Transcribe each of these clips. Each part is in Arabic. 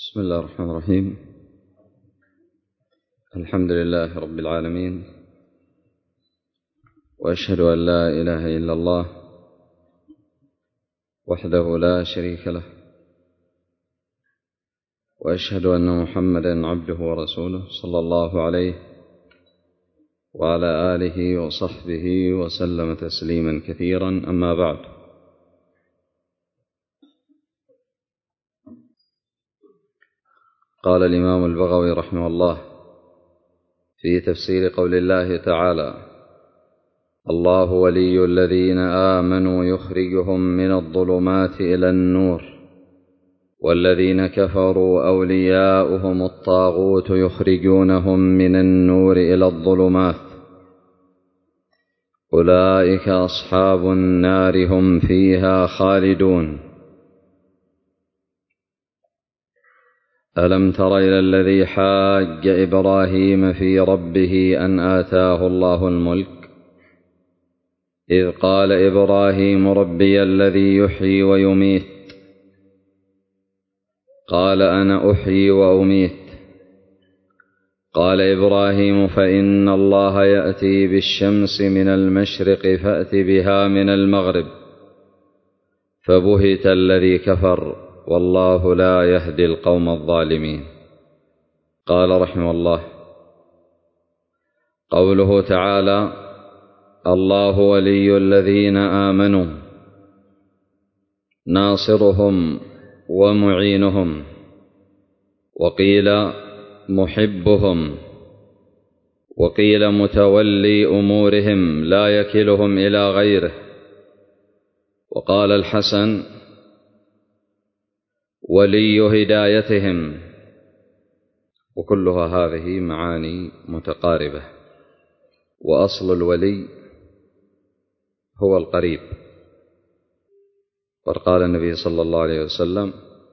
بسم الله الرحمن الرحيم. الحمد لله رب العالمين، وأشهد أن لا إله إلا الله وحده لا شريك له، وأشهد أن محمدا عبده ورسوله صلى الله عليه وعلى آله وصحبه وسلم تسليما كثيرا. أما بعد، قال الإمام البغوي رحمه الله في تفسير قول الله تعالى: الله ولي الذين آمنوا يخرجهم من الظلمات إلى النور، والذين كفروا أولياؤهم الطاغوت يخرجونهم من النور إلى الظلمات، أولئك أصحاب النار هم فيها خالدون. ألم تر إلى الذي حاج إبراهيم في ربه أن آتاه الله الملك، إذ قال إبراهيم ربي الذي يحيي ويميت، قال أنا أحيي وأميت. قال إبراهيم فإن الله يأتي بالشمس من المشرق فأت بها من المغرب، فبهت الذي كفر والله لا يهدي القوم الظالمين. قال رحمه الله: قوله تعالى: الله ولي الذين آمنوا، ناصرهم ومعينهم، وقيل محبهم، وقيل متولي أمورهم لا يكلهم إلى غيره. وقال الحسن: ولي هدايتهم. وكلها هذه معاني متقاربة، وأصل الولي هو القريب. وقال النبي صلى الله عليه وسلم: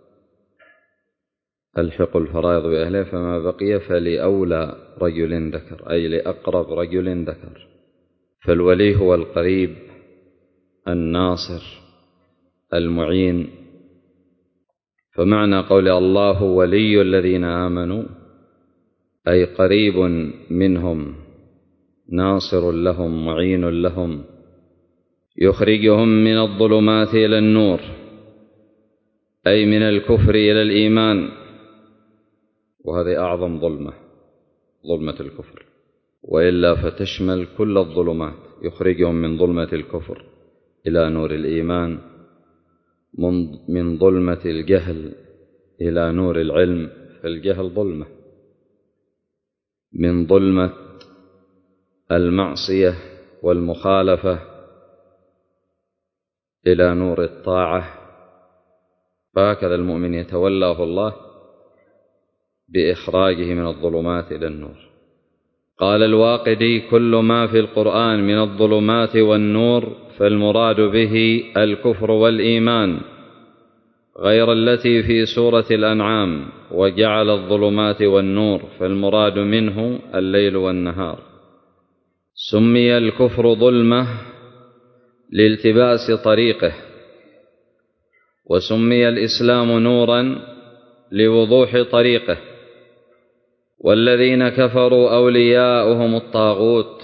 ألحق الفرائض بأهلها، فما بقي فلأولى رجل ذكر، أي لأقرب رجل ذكر. فالولي هو القريب الناصر المعين. فمعنى قول الله ولي الذين آمنوا أي قريب منهم، ناصر لهم، معين لهم، يخرجهم من الظلمات إلى النور، أي من الكفر إلى الإيمان. وهذه أعظم ظلمة الكفر، وإلا فتشمل كل الظلمات، يخرجهم من ظلمة الكفر إلى نور الإيمان، من ظلمة الجهل إلى نور العلم، فالجهل ظلمة، من ظلمة المعصية والمخالفة إلى نور الطاعة. فهكذا المؤمن يتولاه الله بإخراجه من الظلمات إلى النور. قال الواقدي: كل ما في القرآن من الظلمات والنور فالمراد به الكفر والإيمان، غير التي في سورة الأنعام: وجعل الظلمات والنور، فالمراد منه الليل والنهار. سمي الكفر ظلمة لالتباس طريقه، وسمي الإسلام نورا لوضوح طريقه. والذين كفروا أولياؤهم الطاغوت.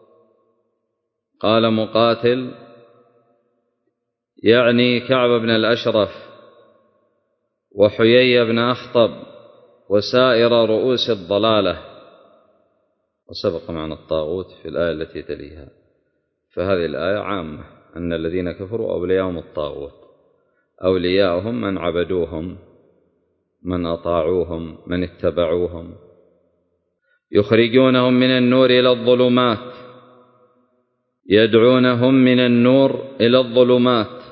قال مقاتل: يعني كعب بن الأشرف وحيي بن أخطب وسائر رؤوس الضلالة. وسبق معنى الطاغوت في الآية التي تليها. فهذه الآية عامة، أن الذين كفروا أولياؤهم الطاغوت، أولياؤهم من عبدوهم، من أطاعوهم، من اتبعوهم، يخرجونهم من النور إلى الظلمات، يدعونهم من النور إلى الظلمات.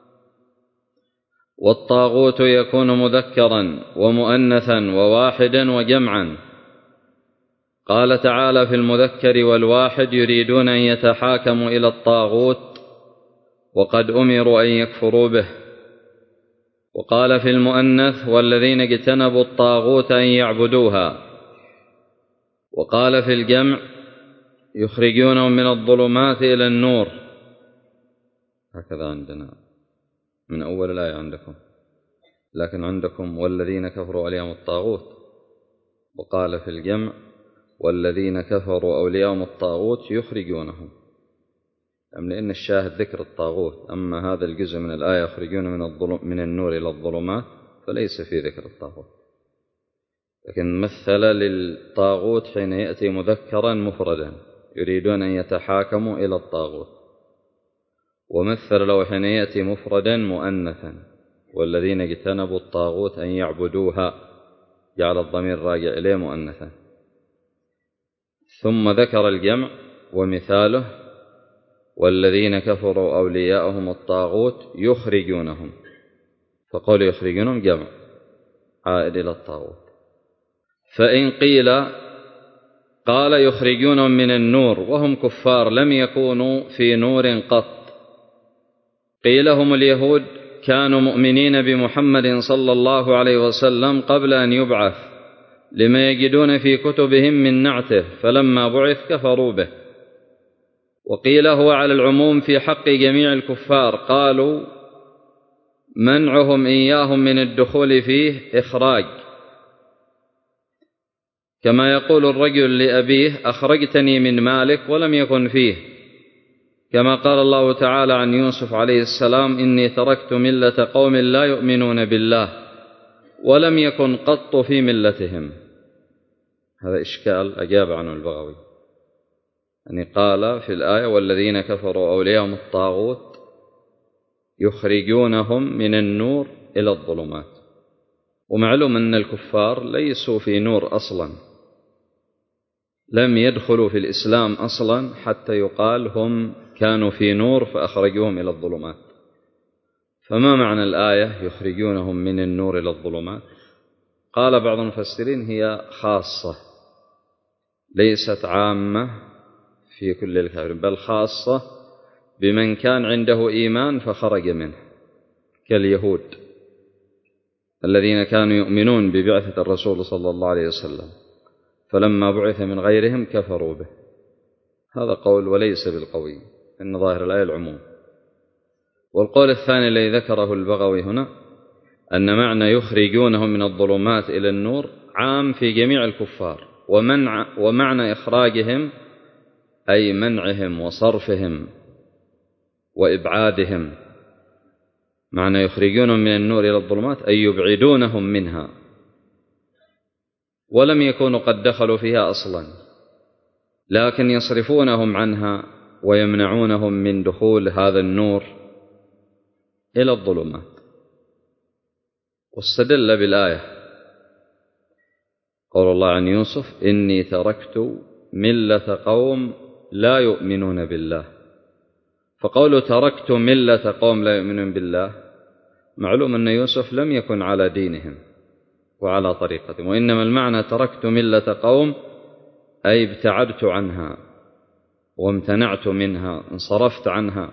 والطاغوت يكون مذكرا ومؤنثا وواحدا وجمعا. قال تعالى في المذكر والواحد: يريدون أن يتحاكموا إلى الطاغوت وقد أمروا أن يكفروا به. وقال في المؤنث: والذين اجتنبوا الطاغوت أن يعبدوها. وقال في الجمع: يخرجونهم من الظلمات إلى النور. هكذا عندنا من أول الآية عندكم. لكن عندكم والذين كفروا أولياءهم الطاغوت، وقال في الجمع والذين كفروا أولياءهم الطاغوت يخرجونهم، لأن الشاهد ذكر الطاغوت. أما هذا الجزء من الآية يخرجون من النور إلى الظلمات فليس في ذكر الطاغوت، لكن مثل للطاغوت حين يأتي مذكرا مفردا يريدون أن يتحاكموا إلى الطاغوت، ومثل له حين يأتي مفردا مؤنثا والذين اجتنبوا الطاغوت أن يعبدوها، جعل الضمير راجع إليه مؤنثا. ثم ذكر الجمع ومثاله والذين كفروا أولياءهم الطاغوت يخرجونهم، فقول يخرجونهم جمع عائد إلى الطاغوت. فإن قيل قال يخرجونهم من النور وهم كفار لم يكونوا في نور قط، قيل هم اليهود كانوا مؤمنين بمحمد صلى الله عليه وسلم قبل أن يبعث لما يجدون في كتبهم من نعته، فلما بعث كفروا به. وقيل هو على العموم في حق جميع الكفار، قالوا منعهم إياهم من الدخول فيه إخراج، كما يقول الرجل لأبيه أخرجتني من مالك ولم يكن فيه، كما قال الله تعالى عن يوسف عليه السلام إني تركت ملة قوم لا يؤمنون بالله ولم يكن قط في ملتهم. هذا إشكال أجاب عنه البغوي، يعني قال في الآية والذين كفروا أولياءهم الطاغوت يخرجونهم من النور إلى الظلمات، ومعلوم أن الكفار ليسوا في نور أصلا، لم يدخلوا في الإسلام أصلا حتى يقال هم كانوا في نور فأخرجوهم إلى الظلمات. فما معنى الآية يخرجونهم من النور إلى الظلمات؟ قال بعض المفسرين هي خاصة ليست عامة في كل الكافرين، بل خاصة بمن كان عنده إيمان فخرج منه، كاليهود الذين كانوا يؤمنون ببعثة الرسول صلى الله عليه وسلم فلما بعث من غيرهم كفروا به. هذا قول وليس بالقوي، إن ظاهر الآية العموم. والقول الثاني الذي ذكره البغوي هنا أن معنى يخرجونهم من الظلمات إلى النور عام في جميع الكفار، ومعنى إخراجهم أي منعهم وصرفهم وإبعادهم. معنى يخرجونهم من النور إلى الظلمات أي يبعدونهم منها، ولم يكونوا قد دخلوا فيها أصلا، لكن يصرفونهم عنها ويمنعونهم من دخول هذا النور إلى الظلمات. واستدل بالآية قول الله عن يوسف إني تركت ملة قوم لا يؤمنون بالله. فقول تركت ملة قوم لا يؤمنون بالله معلوم أن يوسف لم يكن على دينهم وعلى طريقتهم، وإنما المعنى تركت ملة قوم أي ابتعدت عنها وامتنعت منها، انصرفت عنها.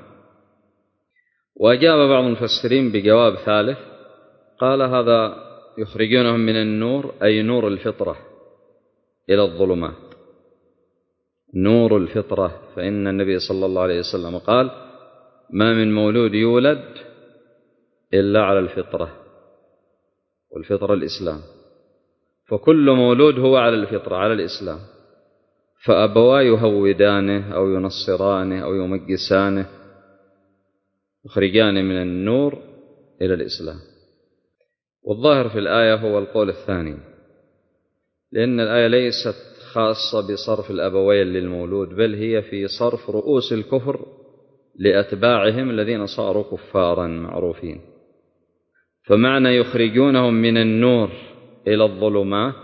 وأجاب بعض المفسرين بجواب ثالث، قال هذا يخرجونهم من النور أي نور الفطرة إلى الظلمات، نور الفطرة. فإن النبي صلى الله عليه وسلم قال ما من مولود يولد إلا على الفطرة، والفطرة الإسلام، فكل مولود هو على الفطرة على الإسلام، فأبواه يهودانه أو ينصرانه أو يمجسانه، يخرجان من النور إلى الإسلام. والظاهر في الآية هو القول الثاني، لأن الآية ليست خاصة بصرف الأبوين للمولود، بل هي في صرف رؤوس الكفر لأتباعهم الذين صاروا كفارا معروفين. فمعنى يخرجونهم من النور إلى الظلمات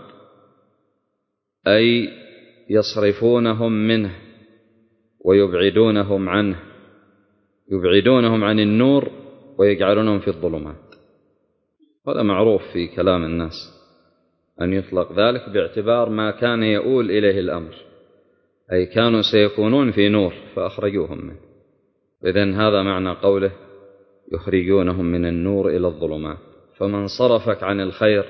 أي يصرفونهم منه ويبعدونهم عنه، يبعدونهم عن النور ويجعلونهم في الظلمات. هذا معروف في كلام الناس أن يطلق ذلك باعتبار ما كان يؤول إليه الأمر، أي كانوا سيكونون في نور فأخرجوهم منه. إذن هذا معنى قوله يخرجونهم من النور إلى الظلمات. فمن صرفك عن الخير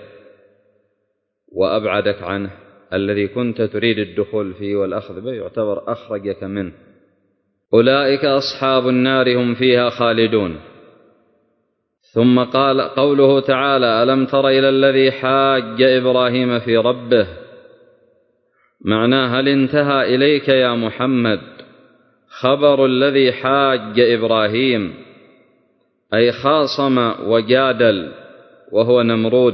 وأبعدك عنه الذي كنت تريد الدخول فيه والأخذ به يعتبر أخرجك منه. أولئك أصحاب النار هم فيها خالدون. ثم قال قوله تعالى: ألم تر إلى الذي حاج إبراهيم في ربه، معناه: هل انتهى إليك يا محمد خبر الذي حاج إبراهيم، أي خاصم وجادل، وهو نمرود.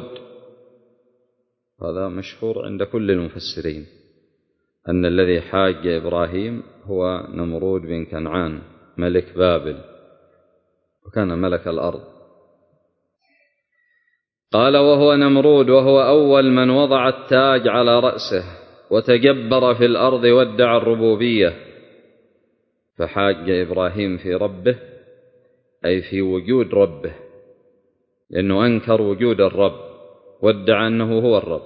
هذا مشهور عند كل المفسرين أن الذي حاج إبراهيم هو نمرود بن كنعان ملك بابل، وكان ملك الأرض. قال: وهو نمرود، وهو أول من وضع التاج على رأسه وتجبر في الأرض وادعى الربوبية. فحاج إبراهيم في ربه أي في وجود ربه، لأنه أنكر وجود الرب وادعى أنه هو الرب.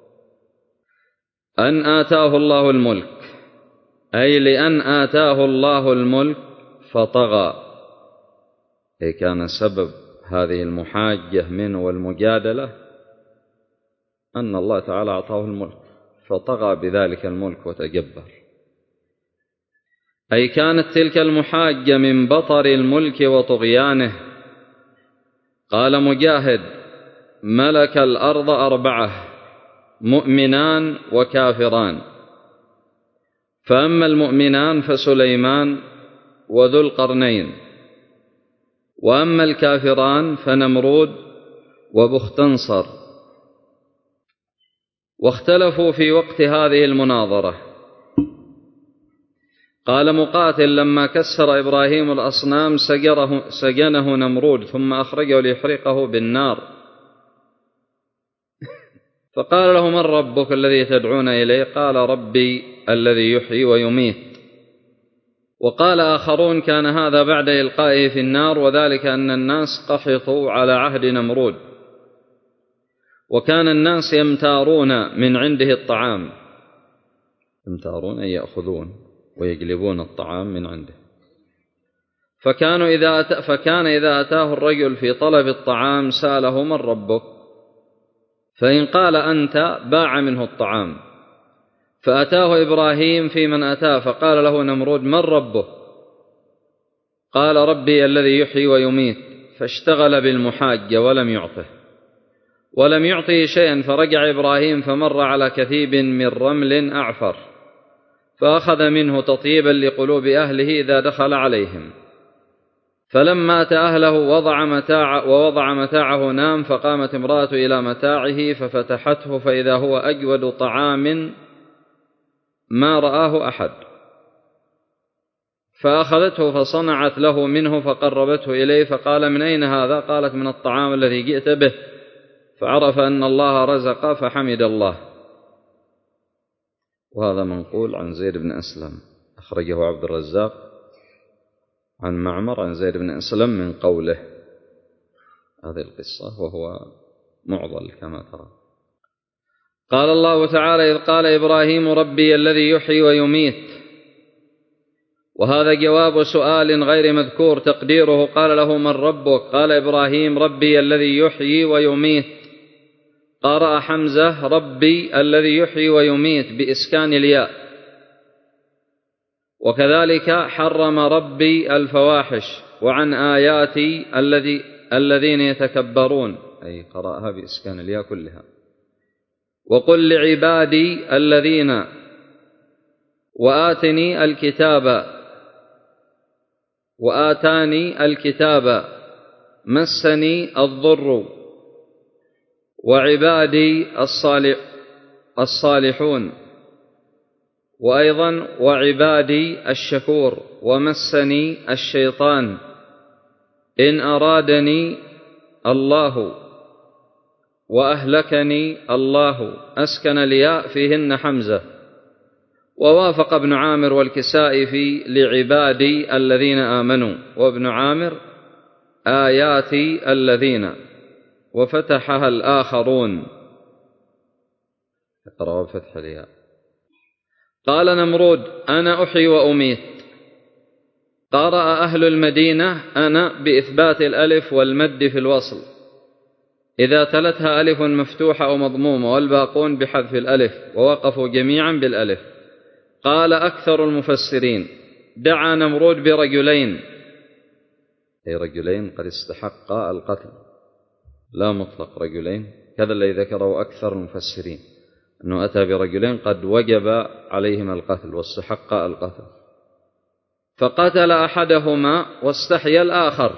أن آتاه الله الملك، أي لأن آتاه الله الملك فطغى، أي كان سبب هذه المحاجة منه والمجادلة أن الله تعالى أعطاه الملك فطغى بذلك الملك وتجبر، أي كانت تلك المحاجة من بطر الملك وطغيانه. قال مجاهد: ملك الأرض 4: مؤمنان وكافران، فأما المؤمنان فسليمان وذو القرنين، وأما الكافران فنمرود وبختنصر. واختلفوا في وقت هذه المناظرة. قال مقاتل: لما كسر إبراهيم الأصنام سجنه نمرود ثم أخرجه ليحرقه بالنار، فقال له: من ربك الذي تدعون إليه؟ قال: ربي الذي يحيي ويميت. وقال آخرون: كان هذا بعد إلقائه في النار، وذلك أن الناس قحطوا على عهد نمرود، وكان الناس يمتارون من عنده الطعام، يمتارون أي يأخذون ويجلبون الطعام من عنده. فكان إذا أتاه الرجل في طلب الطعام سأله: من ربك؟ فإن قال أنت باع منه الطعام. فأتاه إبراهيم في من أتاه فقال له نمرود: من ربه؟ قال: ربي الذي يحيي ويميت. فاشتغل بالمحاجة ولم يعطه شيئا. فرجع إبراهيم فمر على كثيب من رمل أعفر، فأخذ منه تطيبا لقلوب أهله إذا دخل عليهم. فلما أتى أهله ووضع متاعه نام، فقامت امرأة إلى متاعه ففتحته، فإذا هو أجود طعام ما رآه أحد، فأخذته فصنعت له منه فقربته إليه، فقال: من أين هذا؟ قالت: من الطعام الذي جئت به. فعرف أن الله رزق فحمد الله. وهذا منقول عن زيد بن أسلم، أخرجه عبد الرزاق عن معمر عن زيد بن أسلم من قوله هذه القصة، وهو معضل كما ترى. قال الله تعالى: إذ قال إبراهيم: ربي الذي يحيي ويميت. وهذا جواب سؤال غير مذكور، تقديره: قال له: من ربك؟ قال إبراهيم: ربي الذي يحيي ويميت. قرأ حمزة: ربي الذي يحيي ويميت بإسكان الياء. وكذلك حرم ربي الفواحش وعن آياتي الذين يتكبرون، أي قرأها بإسكان الياء كلها. وقل لعبادي الذين وآتاني الكتاب مسني الضر وعبادي الصالحون، وأيضا وعبادي الشكور، ومسني الشيطان إن أرادني الله وأهلكني الله. أسكن الياء فيهن حمزة. ووافق ابن عامر والكسائي في لعبادي الذين آمنوا، وابن عامر آياتي الذين، وفتحها الآخرون، اقرأ بفتح الياء. قال نمرود: أنا أحيي وأميت. قرأ أهل المدينة أنا بإثبات الألف والمد في الوصل إذا تلتها ألف مفتوحة أو مضمومة، والباقون بحذف الألف، ووقفوا جميعا بالألف. قال أكثر المفسرين: دعا نمرود برجلين، أي رجلين قد استحقا القتل، لا مطلق رجلين، كذا الذي ذكره أكثر المفسرين أنه أتى برجلين قد وجب عليهما القتل واستحقا القتل، فقتل أحدهما واستحيا الآخر،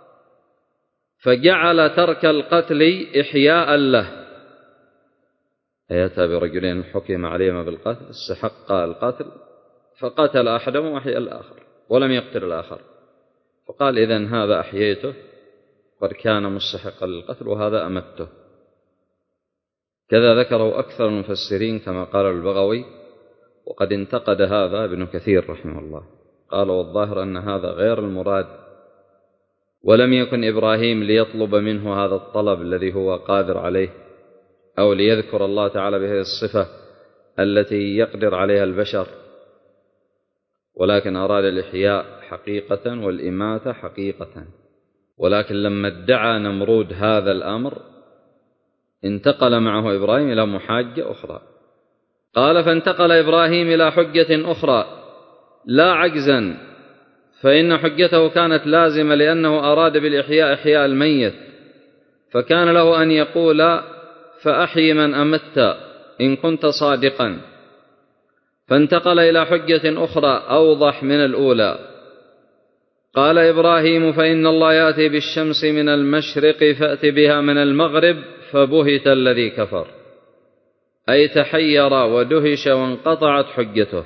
فجعل ترك القتل إحياء له، أي أتى برجلين حكم عليهما بالقتل استحقا القتل فقتل أحدهما وأحيا الآخر ولم يقتل الآخر، فقال إذن هذا أحييته قد كان مستحقا للقتل وهذا أمته. كذا ذكره أكثر المفسرين كما قال البغوي، وقد انتقد هذا ابن كثير رحمه الله، قال والظاهر أن هذا غير المراد، ولم يكن إبراهيم ليطلب منه هذا الطلب الذي هو قادر عليه، أو ليذكر الله تعالى بهذه الصفة التي يقدر عليها البشر، ولكن أراد الإحياء حقيقة والإماتة حقيقة. ولكن لما ادعى نمرود هذا الأمر انتقل معه إبراهيم إلى محاجة أخرى. قال فانتقل إبراهيم إلى حجة أخرى لا عجزا، فإن حجته كانت لازمة لأنه أراد بالإحياء إحياء الميت، فكان له أن يقول فأحي من أمت إن كنت صادقا، فانتقل إلى حجة أخرى أوضح من الأولى. قال إبراهيم فإن الله يأتي بالشمس من المشرق فأت بها من المغرب، فبهت الذي كفر، أي تحير ودهش وانقطعت حجته.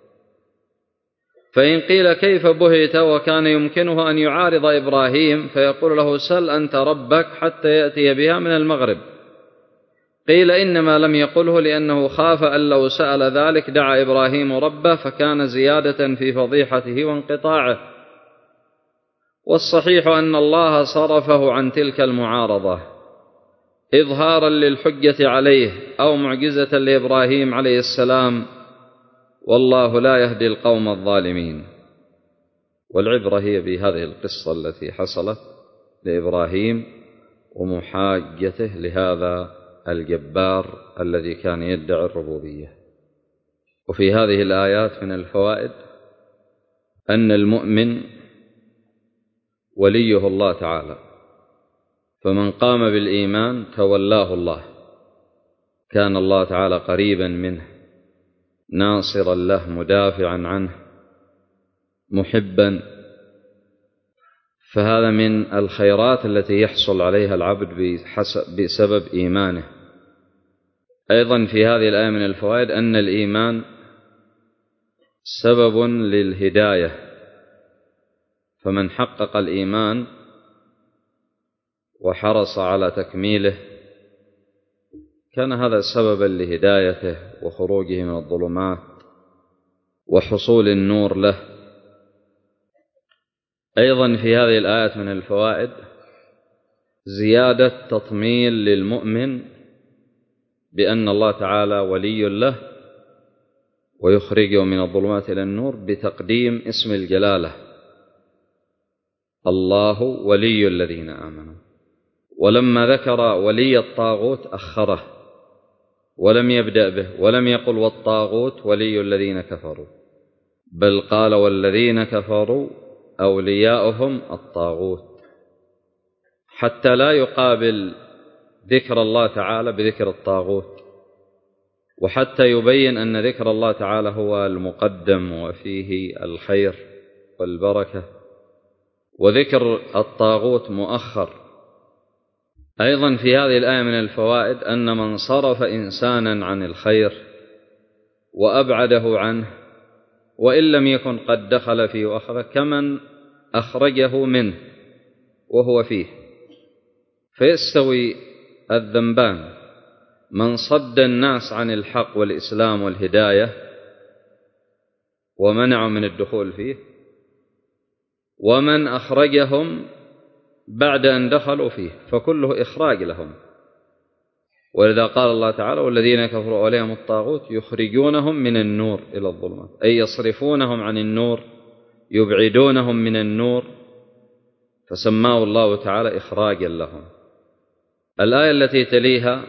فإن قيل كيف بهت وكان يمكنه أن يعارض إبراهيم فيقول له سل أنت ربك حتى يأتي بها من المغرب، قيل إنما لم يقله لأنه خاف أن لو سأل ذلك دعا إبراهيم ربه فكان زيادة في فضيحته وانقطاعه، والصحيح أن الله صرفه عن تلك المعارضة إظهارا للحجة عليه أو معجزة لإبراهيم عليه السلام، والله لا يهدي القوم الظالمين. والعبرة هي بهذه القصة التي حصلت لإبراهيم ومحاجته لهذا الجبار الذي كان يدعي الربوبية. وفي هذه الآيات من الفوائد أن المؤمن وليه الله تعالى، فمن قام بالإيمان تولاه الله، كان الله تعالى قريبا منه ناصرا له مدافعا عنه محبا، فهذا من الخيرات التي يحصل عليها العبد بسبب إيمانه. أيضا في هذه الآية من الفوائد أن الإيمان سبب للهداية، فمن حقق الإيمان وحرص على تكميله كان هذا سببا لهدايته وخروجه من الظلمات وحصول النور له. أيضا في هذه الآيات من الفوائد زيادة تطمين للمؤمن بأن الله تعالى ولي له ويخرجه من الظلمات إلى النور بتقديم اسم الجلالة الله ولي الذين آمنوا، ولما ذكر ولي الطاغوت أخره ولم يبدأ به، ولم يقل والطاغوت ولي الذين كفروا، بل قال والذين كفروا أولياؤهم الطاغوت، حتى لا يقابل ذكر الله تعالى بذكر الطاغوت، وحتى يبين أن ذكر الله تعالى هو المقدم وفيه الخير والبركة، وذكر الطاغوت مؤخر. أيضا في هذه الآية من الفوائد أن من صرف إنسانا عن الخير وأبعده عنه وإن لم يكن قد دخل فيه وأخرج كمن أخرجه منه وهو فيه، فيستوي الذنبان، من صد الناس عن الحق والإسلام والهداية ومنعوا من الدخول فيه، ومن أخرجهم بعد أن دخلوا فيه، فكله إخراج لهم. ولذا قال الله تعالى والذين كفروا عليهم الطاغوت يخرجونهم من النور إلى الظلمات، أي يصرفونهم عن النور يبعدونهم من النور، فسماه الله تعالى إخراجا لهم. الآية التي تليها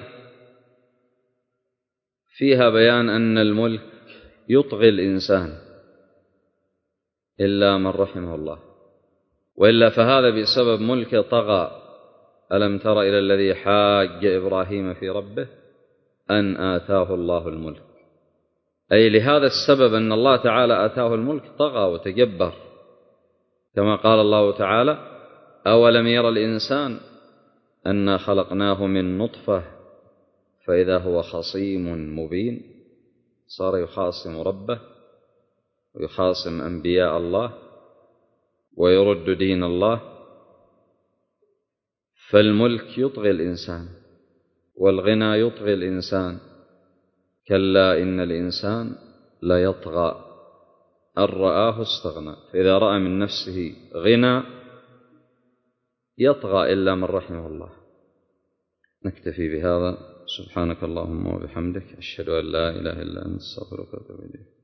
فيها بيان أن الملك يطغي الإنسان إلا من رحمه الله، وإلا فهذا بسبب ملكه طغى. ألم تر إلى الذي حاج إبراهيم في ربه أن آتاه الله الملك، أي لهذا السبب أن الله تعالى آتاه الملك طغى وتجبر، كما قال الله تعالى: أولم ير الإنسان أنا خلقناه من نطفة فإذا هو خصيم مبين. صار يخاصم ربه ويخاصم أنبياء الله ويرد دين الله. فالملك يطغي الإنسان والغنى يطغي الإنسان. كلا إن الإنسان ليطغى أن رآه استغنى. فإذا رأى من نفسه غنى يطغى إلا من رحمه الله. نكتفي بهذا. سبحانك اللهم وبحمدك، أشهد أن لا إله إلا أنت، أستغفرك وأتوب إليك.